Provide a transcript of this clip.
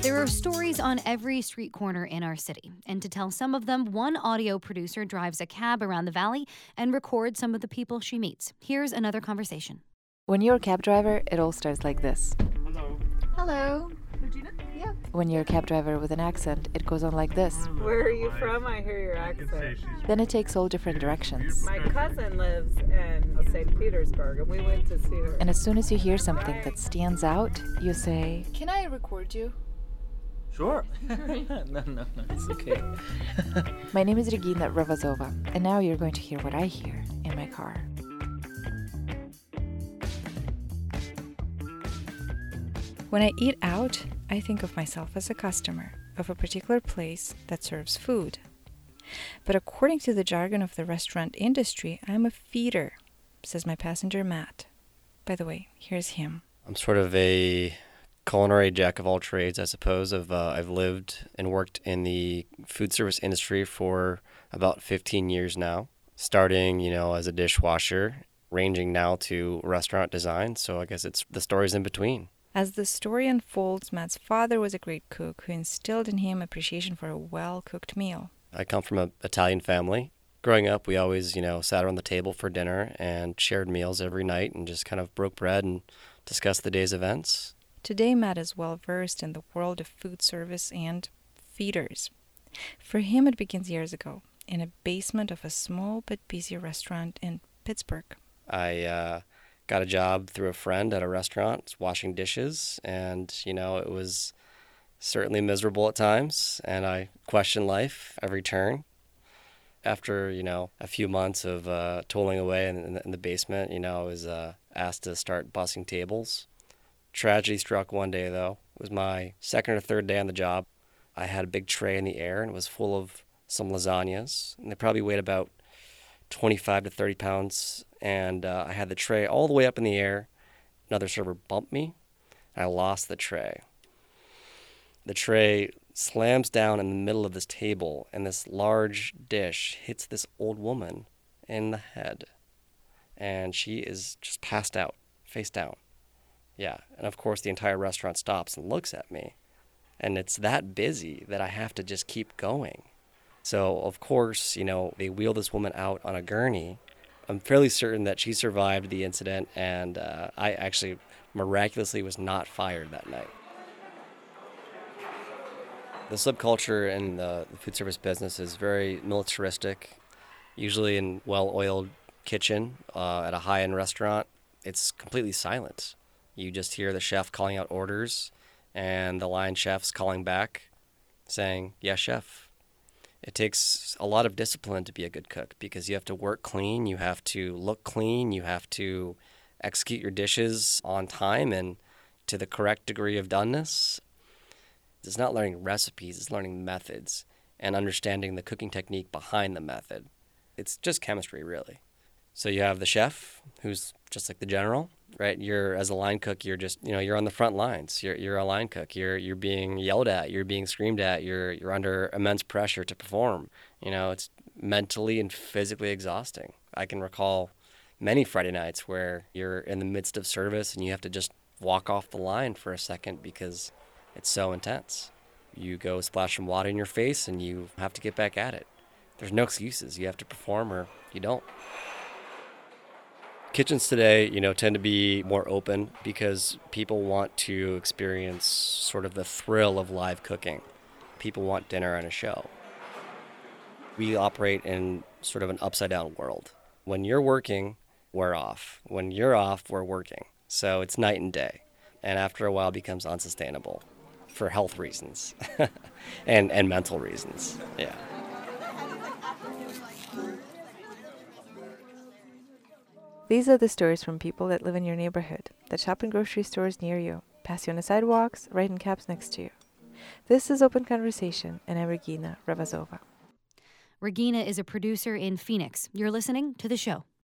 There are stories on every street corner in our city, and to tell some of them, one audio producer drives a cab around the valley and records some of the people she meets. Here's another conversation. When you're a cab driver, it all starts like this. Hello. Hello. Regina? Yeah. When you're a cab driver with an accent, it goes on like this. Where are you from? I hear your I can say accent. she's Then it takes all different directions. My cousin lives in St. Petersburg, and we went to see her. And as soon as you hear something that stands out, you say, "Can I record you?" Sure. No, it's okay. My name is Regina Ravazova, and now you're going to hear what I hear in my car. When I eat out, I think of myself as a customer of a particular place that serves food. But according to the jargon of the restaurant industry, I'm a feeder, says my passenger Matt. By the way, here's him. I'm sort of a culinary jack of all trades, I suppose. I've lived and worked in the food service industry for about 15 years now, starting, as a dishwasher, ranging now to restaurant design. So I guess it's the stories in between. As the story unfolds, Matt's father was a great cook who instilled in him appreciation for a well-cooked meal. I come from an Italian family. Growing up, we always, sat around the table for dinner and shared meals every night and just kind of broke bread and discussed the day's events. Today, Matt is well-versed in the world of food service and feeders. For him, it begins years ago, in a basement of a small but busy restaurant in Pittsburgh. I got a job through a friend at a restaurant washing dishes, and, it was certainly miserable at times, and I questioned life every turn. After, a few months of toiling away in the basement, I was asked to start bussing tables. Tragedy struck one day, though. It was my second or third day on the job. I had a big tray in the air, and it was full of some lasagnas, and they probably weighed about 25 to 30 pounds, and I had the tray all the way up in the air. Another server bumped me, and I lost the tray. The tray slams down in the middle of this table, and this large dish hits this old woman in the head, and she is just passed out, face down. Yeah, and of course the entire restaurant stops and looks at me, and it's that busy that I have to just keep going. So, of course, they wheel this woman out on a gurney. I'm fairly certain that she survived the incident, and I actually miraculously was not fired that night. The subculture in the food service business is very militaristic, usually in well-oiled kitchen at a high-end restaurant. It's completely silent. You just hear the chef calling out orders and the line chefs calling back saying, "Yes, chef." It takes a lot of discipline to be a good cook because you have to work clean, you have to look clean, you have to execute your dishes on time and to the correct degree of doneness. It's not learning recipes, it's learning methods and understanding the cooking technique behind the method. It's just chemistry, really. So you have the chef, who's just like the general, right? As a line cook, you're just, you're on the front lines. You're a line cook. You're being yelled at. You're being screamed at. You're under immense pressure to perform. It's mentally and physically exhausting. I can recall many Friday nights where you're in the midst of service and you have to just walk off the line for a second because it's so intense. You go splash some water in your face and you have to get back at it. There's no excuses. You have to perform or you don't. Kitchens today, tend to be more open because people want to experience sort of the thrill of live cooking. People want dinner and a show. We operate in sort of an upside-down world. When you're working, we're off. When you're off, we're working. So it's night and day. And after a while, it becomes unsustainable for health reasons and mental reasons. Yeah. These are the stories from people that live in your neighborhood, that shop in grocery stores near you, pass you on the sidewalks, ride in cabs next to you. This is Open Conversation, and I'm Regina Ravazova. Regina is a producer in Phoenix. You're listening to The Show.